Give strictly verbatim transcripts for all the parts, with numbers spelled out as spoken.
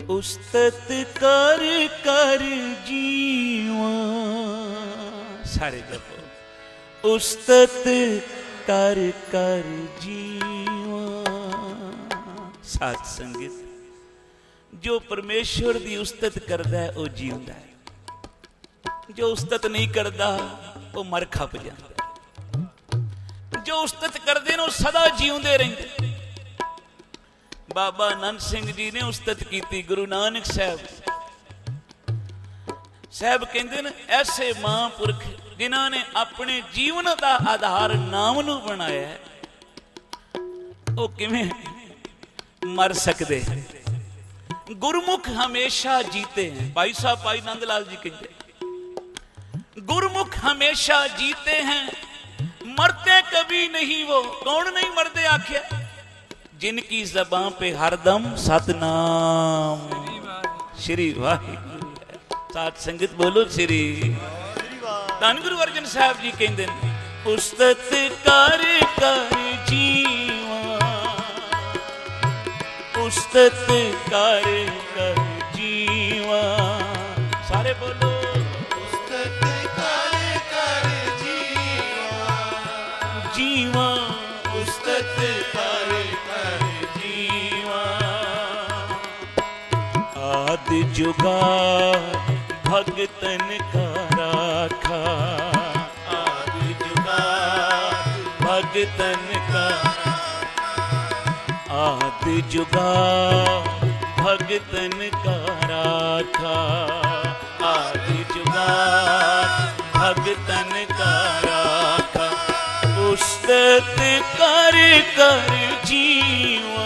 उस्तत कर कर जीवा, सारे जपो। उस्तत कर कर जीवा। साध संगत जो परमेश्वर की उस्तत करता है वह जीवंदा है, जो उस्तत नहीं करता वो मर खप जाता। जो उस्तत करते हैं सदा जीवते रहते। बाबा आनंद सिंह जी ने उस्तत की। गुरु नानक साहब साहब कहते हैं ऐसे महापुरख जिन्होंने अपने जीवन का आधार नाम नू बनाया है, वो किवें मर सकते। गुरमुख हमेशा जीते हैं। भाई साहब भाई नंद लाल जी कहते गुरमुख हमेशा जीते हैं, मरते कभी नहीं वो। कौन नहीं मरते आख्या? जिनकी जबान पे हरदम सतनाम श्री वाहिगुरु है। साथ संगत बोलो श्री। धन गुरु अर्जन साहब जी कहते हैं उस्तत कर कर जीवा, उस्तत कर कर जीवा। सारे बोलो उस्तत कर कर जीवा, जीवा उस्तत कर कर जीवा। आदि जुगार भगतन का राखा, आदि जुगार भगतन का, आदि जुगार भगतन का राखा, आदि जुगार भगतन का राखा। उस्तत कर कर जीवा,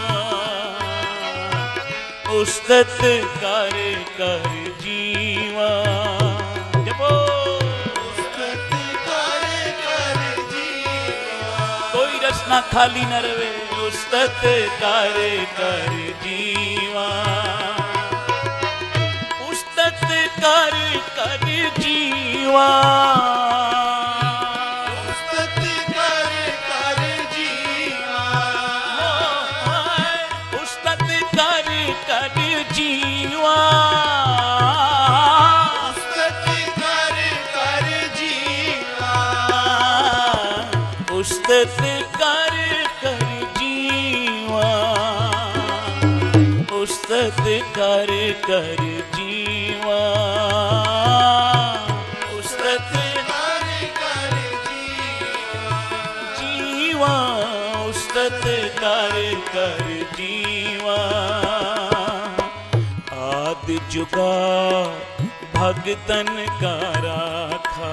उस्तत कर कर जीवा। जपो उस्तत कर कर जीवा, कोई रसना खाली न रहे। उस्तत कर कर जीवा, उस्तत कर कर जीवा, उस्तत कर कर जीवा, उस्तत कर कर जीवा, उस्तत कर कर जीवा, उस्तत कर कर जीवा, उस्तत कर कर जीवा, उस्तत कर कर जीवा, उस्तत कर कर जीवा। आदि जुगार भगतन का राखा,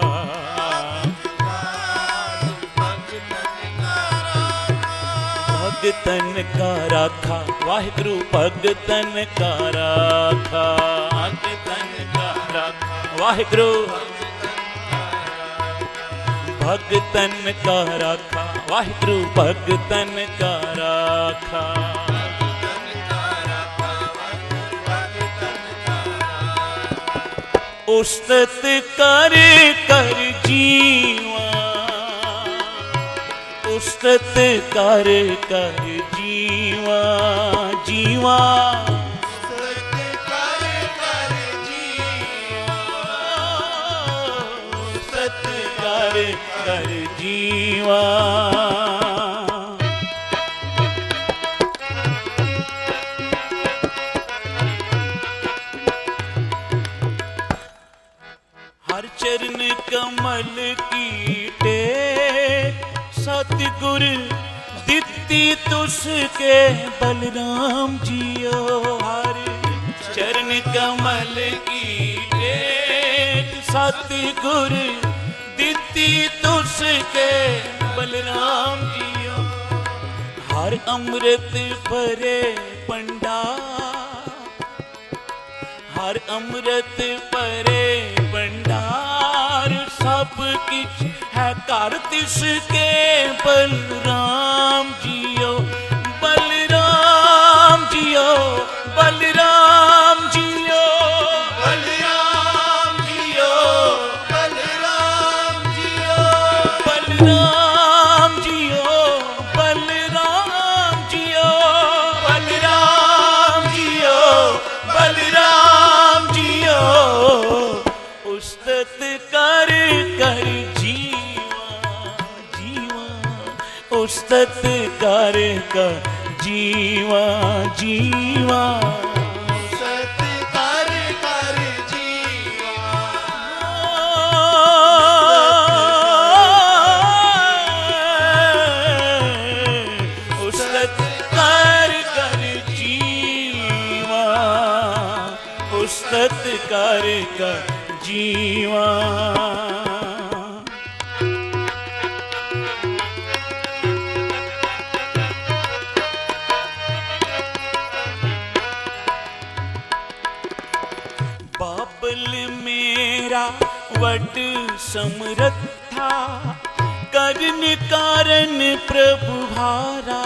भगतन का राखा। वाहिगुरु भगतन का राखा, भगतन का राखा। वाहिगुरु भगतन का राखा, वाहिगुरु भगतन का राखा। उस्तत कर कर जीवा, उस्तत कर कर जीवा, जीवा उस्तत कर कर जीवा, उस्तत कर कर जीवा। हर चरण कमल की टेक सतगुर दित्ती तुसके बलराम जियो। हर चरण कमल की टेक सतगुर दित्ती तुसके बलराम जियो। हर अमृत भरे भंडार, हर अमृत भरे भंडार। सब किछ है कर तिसके बलराम जियो, बलराम जियो, बलराम जियो, बलराम जियो, बलराम जियो, बलराम जियो, बलराम जियो, बलराम जियो, उस्तत कर कर जीवा जीवा उस्तत कर कर जीवा उस्तत कर कर जीवा उस्तत कर कर जीवा बाबल मेरा वट समरथा करन कारण प्रभु हारा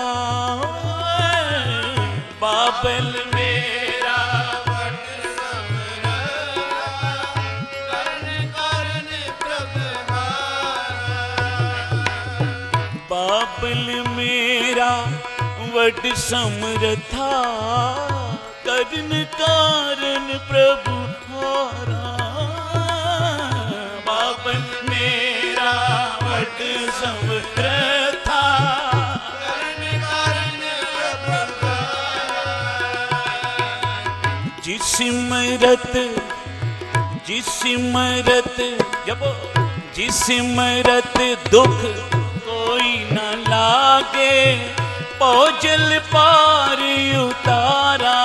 बाबल मेरा वट समरथा करन कारण प्रभु हारा बाबल मेरा वट समरथा करन कारण प्रभु हारा बाबल मेरा वट समरथा करन कारण प्रभु हारा जिस सिमरत जिस सिमरत जब जिस सिमरत दुख कोई न लागे पौजल पार उतारा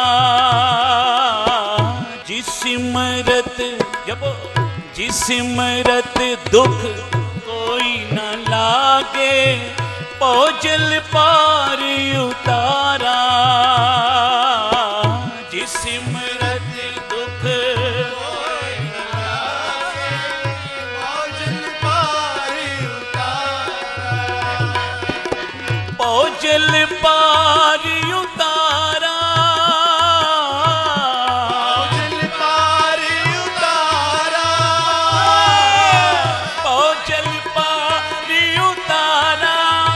जिस सिमरत जब जिस सिमरत दुख कोई न लागे पौजल पार उतारा जिस सिमरत दुख कोई न लागे पौजल पार उतारा पौजल पार उतारा पौजल पार उतारा पौजल पार उतारा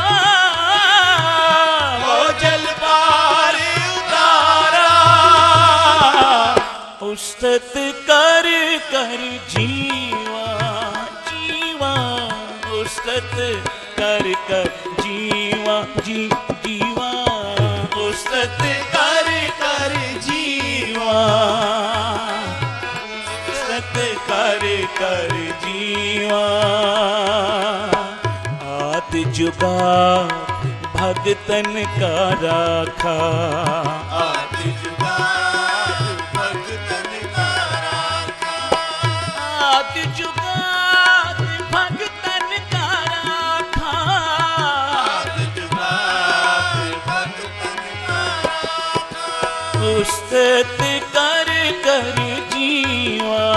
पौजल पार उतारा उस्तत कर कर जीवा जीवा उस्तत कर कर जीवा जी जीवा उस्तत कर कर जीवा उस्तत कर कर जीवा आद जुगा भगतन का राखा आद जुगाद भगतन का राखा आद जुगाद भगतन का राखा आद जुगाद भगतन का राखा उस्तत कर कर जीवा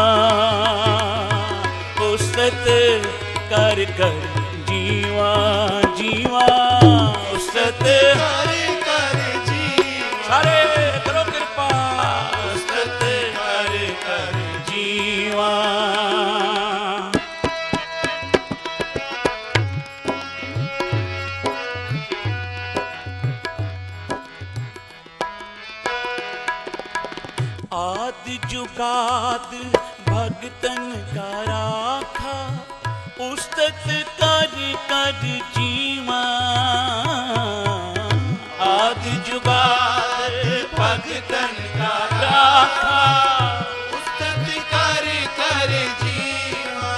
उस्तत कर कर जीवा जीवा उस्तत कर कर जीवा सारे करो कृपा उस्तत कर कर जीवा आद जुगाद भगतन का राखा उस्तत कर कर जीवा आद जुगाद भगतन का राखा उस्तत कर कर जीवा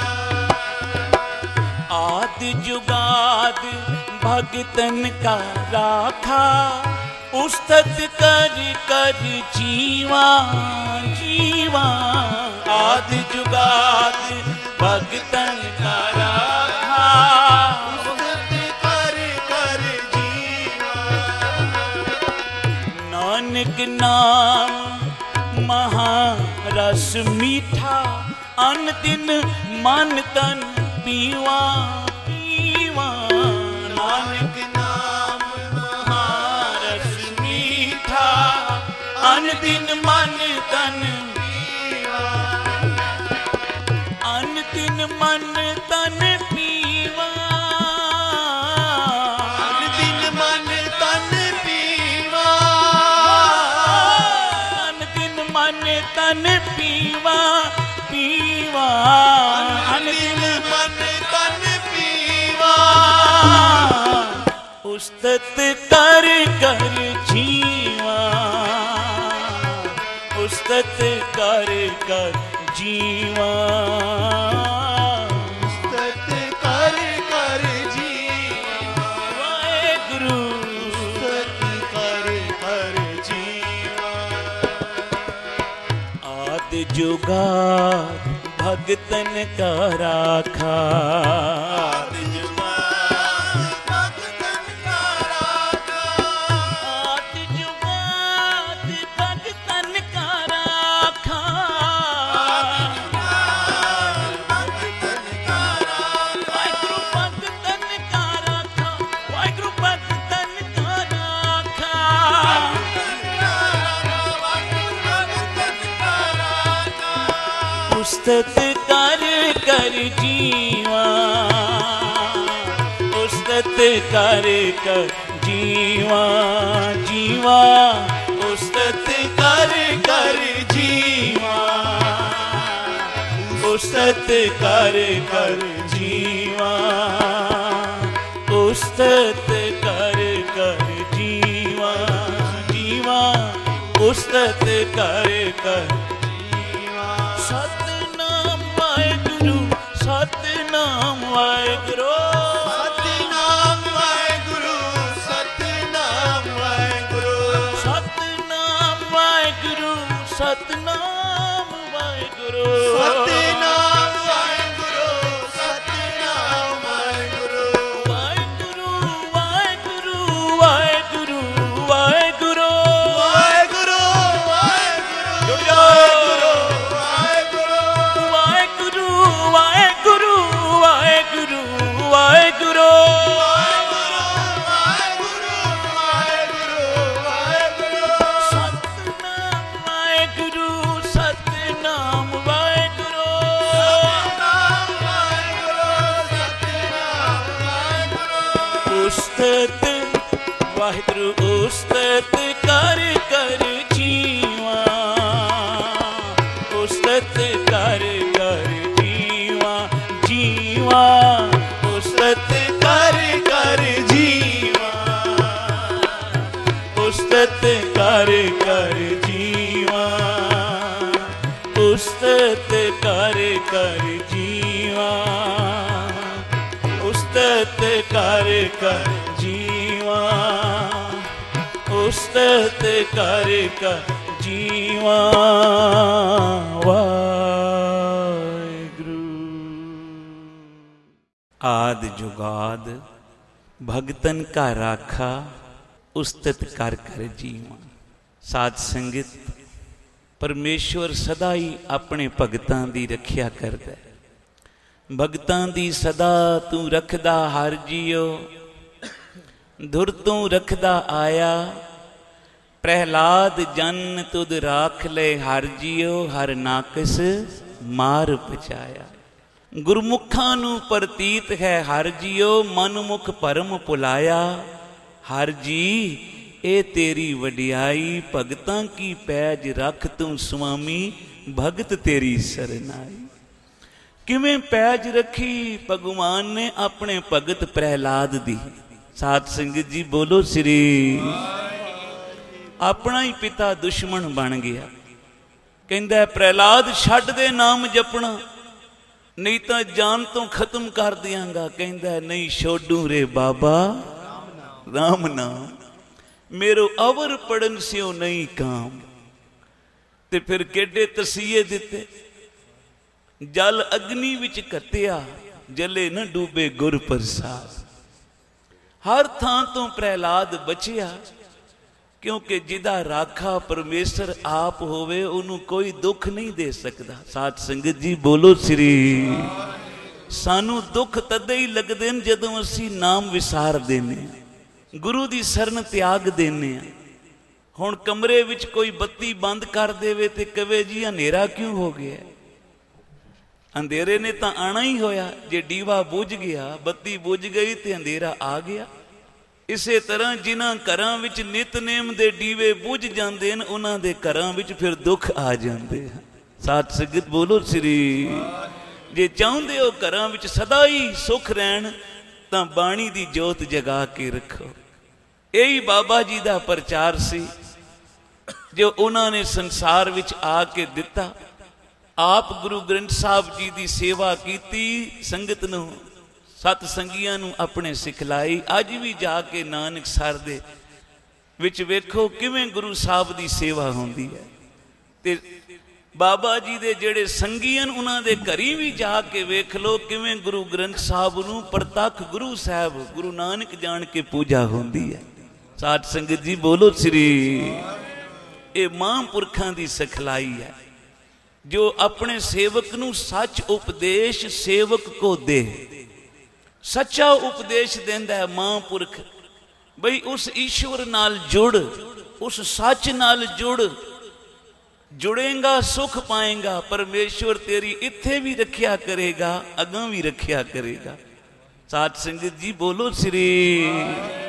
आद जुगाद भगतन का राखा उस्तत कर कर जीवा जीवा आद जुगाद भगतन का राखा उस्तत कर कर जीवा नानक नाम महारस मीठा अन दिन मन तन पीवा पीवा नानक नाम महारस मीठा अन दिन मन तन पीवा अन दिन मन तन पीवा अन दिन मन तन पीवा अन दिन मन तन पीवा पीवा अन दिन मन तन पीवा ਉਸਤਤ ਕਰ ਕਰ ਜੀਵਾ, ਉਸਤਤ ਕਰ ਕਰ ਜੀਵਾ, ਉਸਤਤ ਕਰ ਕਰ ਜੀਵਾ, ਵਾਹਿਗੁਰੂ ਉਸਤਤ ਕਰ ਕਰ ਜੀਵਾ। ਆਦਿ ਜੁਗਾਦ ਭਗਤਨ ਕਾ ਰਾਖਾ, ਆਦਿ ਜੁਗਾਦ ਭਗਤਨ ਕਾ ਰਾਖਾ, ਆਦਿ ਜੁਗਾਦ ਭਗਤਨ ਕਾ ਰਾਖਾ, ਭਗਤਨ ਕਾ ਰਾਖਾ, ਵਾਹਿਗੁਰੂ ਭਗਤਨ ਕਾ ਰਾਖਾ, ਵਾਹਿਗੁਰੂ ਭਗਤਨ ਕਾ ਰਾਖਾ, ਉਸਤਤ ਕਰ ਕਰ ਜੀਵਾ, ਉਸਤਤ ਕਰ ਕਰ ਜੀਵਾ, ਜੀਵਾ ਉਸਤਤ ਕਰ ਕਰ ਜੀਵਾ, ਉਸਤਤ ਕਰ ਕਰ ਜੀਵਾ, ਉਸਤਤ ਕਰ ਕਰ ਜੀਵਾ, ਜੀਵਾ ਉਸਤਤ ਕਰ ਕਰ ਸਤਿਨਾਮ ਵਾਹਿਗੁਰੂ, ਸਤਿਨਾਮ ਵਾਹਿਗੁਰੂ, ਸਤਿਨਾਮ ਵਾਹਿਗੁਰੂ, ਸਤਿਨਾਮ ਵਾਹਿਗੁਰੂ, ਸਤਿਨਾਮ ਵਾਹਿਗੁਰੂ, ਸਤਿਨਾਮ ਵਾਹਿਗੁਰੂ, ਸਤਿਨਾਮ ਵਾਹਿਗੁਰੂ, ਸਤਿਨਾਮ ਵਾਹਿਗੁਰੂ, ਵਾਹਿਗੁਰੂ ਵਾਹਿਗੁਰੂ ਵਾਹਿਗੁਰੂ ਵਾਹਿਗੁਰੂ, ਵਾਹਿਗੁਰੂ ਵਾਹਿਗੁਰੂ, ਜੁੜ ਜਾਓ। ਵਾਹਿਗੁਰੂ ਵਾਹਿਗੁਰੂ ਵਾਹਿਗੁਰੂ ਵਾਹਿਗੁਰੂ, ਸਤਿਨਾਮ ਵਾਹਿਗੁਰੂ, ਸਤਿਨਾਮ ਵਾਹਿਗੁਰੂ, ਉਸਤਤ ਵਾਹਿਗੁਰੂ, ਉਸਤਤ ਕਰ ਕਰ ਜੀਵਾ, ਉਸਤਤ ਕਰ ਕਰ ਜੀਵਾ, ਜੀਵਾ ਉਸਤਤ ਕਰ ਕਰ ਜੀਵਾ, ਉਸਤਤ ਕਰ ਕਰ ਜੀਵਾ, ਉਸਤਤ ਕਰ ਕਰ ਜੀਵਾ, ਉਸਤਤ ਕਰ ਕਰ ਜੀਵਾ, ਉਸਤਤ ਕਰ ਕਰ ਜੀਵਾ, ਵਾਹਿਗੁਰੂ। ਆਦਿ ਜੁਗਾਦ ਭਗਤਨ ਕਾ ਰਾਖਾ, ਉਸਤਤ ਕਰ ਕਰ ਜੀਵਾ। ਸਾਧ ਸੰਗਤ, ਪਰਮੇਸ਼ਵਰ ਸਦਾ ਹੀ ਆਪਣੇ ਭਗਤਾਂ ਦੀ ਰੱਖਿਆ ਕਰਦਾ ਹੈ। ਭਗਤਾਂ ਦੀ ਸਦਾ ਤੂੰ ਰੱਖਦਾ ਹਰ ਜੀਓ, ਧੁਰ ਤੂੰ ਰੱਖਦਾ ਆਇਆ। ਪ੍ਰਹਿਲਾਦ ਜਨ ਤੁਧ ਰਾਖ ਲੈ ਹਰ ਜੀਓ, ਹਰ ਨਾਕਸ ਮਾਰ ਬਚਾਇਆ। ਗੁਰਮੁਖਾਂ ਨੂੰ ਪ੍ਰਤੀਤ ਹੈ ਹਰ ਜੀਓ, ਮਨਮੁਖ ਭਰਮ ਭੁਲਾਇਆ। ਹਰ ਜੀ ਇਹ ਤੇਰੀ ਵਡਿਆਈ, ਭਗਤਾਂ ਕੀ ਪੈਜ ਰੱਖ ਤੂੰ ਸੁਆਮੀ, ਭਗਤ ਤੇਰੀ ਸਰਨਾਈ। ਕਿਵੇਂ ਪੈਜ ਰੱਖੀ ਭਗਵਾਨ ਨੇ ਆਪਣੇ ਭਗਤ ਪ੍ਰਹਿਲਾਦ ਦੀ। ਸਾਧ ਸੰਗਤ ਜੀ ਬੋਲੋ ਸ੍ਰੀ। ਆਪਣਾ ਹੀ ਪਿਤਾ ਦੁਸ਼ਮਣ ਬਣ ਗਿਆ। ਕਹਿੰਦਾ ਪ੍ਰਹਿਲਾਦ ਛੱਡ ਦੇ ਨਾਮ ਜਪਣਾ, ਨਹੀਂ ਤਾਂ ਜਾਨ ਤੋਂ ਖਤਮ ਕਰ ਦਿਆਂਗਾ। ਕਹਿੰਦਾ ਨਹੀਂ ਛੋਡੂ ਰੇ ਬਾਬਾ ਰਾਮ ਨਾਮ, ਮੇਰੋ ਅਵਰ ਪੜਨ ਸਿਓ ਨਹੀਂ ਕਾਮ। ਤੇ ਫਿਰ ਕਿਹੜੇ ਤਸੀਹੇ ਦਿੱਤੇ, ਜਲ ਅਗਨੀ ਵਿੱਚ ਘੱਤਿਆ, ਜਲੇ ਨਾ ਡੂਬੇ ਗੁਰ ਪ੍ਰਸਾਦ। ਹਰ ਥਾਂ ਤੋਂ ਪ੍ਰਹਿਲਾਦ ਬਚਿਆ, ਕਿਉਂਕਿ ਜਿਹਦਾ ਰਾਖਾ ਪਰਮੇਸ਼ਰ ਆਪ ਹੋਵੇ ਉਹਨੂੰ ਕੋਈ ਦੁੱਖ ਨਹੀਂ ਦੇ ਸਕਦਾ। ਸਾਧ ਸੰਗਤ ਜੀ ਬੋਲੋ ਸ੍ਰੀ। ਸਾਨੂੰ ਦੁੱਖ ਤਦੇ ਹੀ ਲੱਗਦੇ ਨੇ ਜਦੋਂ ਅਸੀਂ ਨਾਮ ਵਿਸਾਰ ਦਿੰਦੇ ਹਾਂ, ਗੁਰੂ ਦੀ ਸ਼ਰਨ ਤਿਆਗ ਦਿੰਦੇ ਹਾਂ। ਹੁਣ ਕਮਰੇ ਵਿੱਚ ਕੋਈ ਬੱਤੀ ਬੰਦ ਕਰ ਦੇਵੇ ਤੇ ਕਵੇ ਜੀ ਹਨੇਰਾ ਕਿਉਂ ਹੋ ਗਿਆ। ਅੰਧੇਰੇ ਨੇ ਤਾਂ ਆਣਾ ਹੀ ਹੋਇਆ। ਜੇ ਦੀਵਾ ਬੁਝ ਗਿਆ, ਬੱਤੀ ਬੁਝ ਗਈ ਤੇ ਅੰਧੇਰਾ ਆ ਗਿਆ। ਇਸੇ ਤਰ੍ਹਾਂ ਜਿਨ੍ਹਾਂ ਘਰਾਂ ਵਿੱਚ ਨਿਤਨੇਮ ਦੇ ਦੀਵੇ ਬੁਝ ਜਾਂਦੇ ਨੇ, ਉਹਨਾਂ ਦੇ ਘਰਾਂ ਵਿੱਚ ਫਿਰ ਦੁੱਖ ਆ ਜਾਂਦੇ ਹਨ। ਸਾਧ ਸੰਗਤ ਬੋਲੋ ਸ੍ਰੀ। ਜੇ ਚਾਹੁੰਦੇ ਹੋ ਘਰਾਂ ਵਿੱਚ ਸਦਾ ਹੀ ਸੁੱਖ ਰਹਿਣ, ਤਾਂ ਬਾਣੀ ਦੀ ਜੋਤ ਜਗਾ ਕੇ ਰੱਖੋ। यही बाबा जी का प्रचार सी जो उन्होंने संसार विच आके दिता। आप गुरु ग्रंथ साहब जी की सेवा की, संगत नूं सत संगियां नूं अपने सिखलाई। अज भी जाके नानक सर दे विच वेखो किवें गुरु साहब की सेवा होंदी है। ते बाबा जी दे जेड़े संगीयन उन्हां दे घरी भी जाके वेख लो किवें गुरु ग्रंथ साहब नूं प्रतख गुरु साहब गुरु नानक जान के पूजा होंदी है। साध संगत जी बोलो श्री। ये महापुरखां दी सिखलाई है जो अपने सेवक नूं सच उपदेश सेवक को दे। सच्चा उपदेश देंदा है महापुरख, बई उस ईश्वर नाल जुड़, उस सच नाल जुड़, जुड़ेगा सुख पाएगा। परमेश्वर तेरी इत्थे भी रखिया करेगा, अगां भी रखिया करेगा। साध संगत जी बोलो श्री।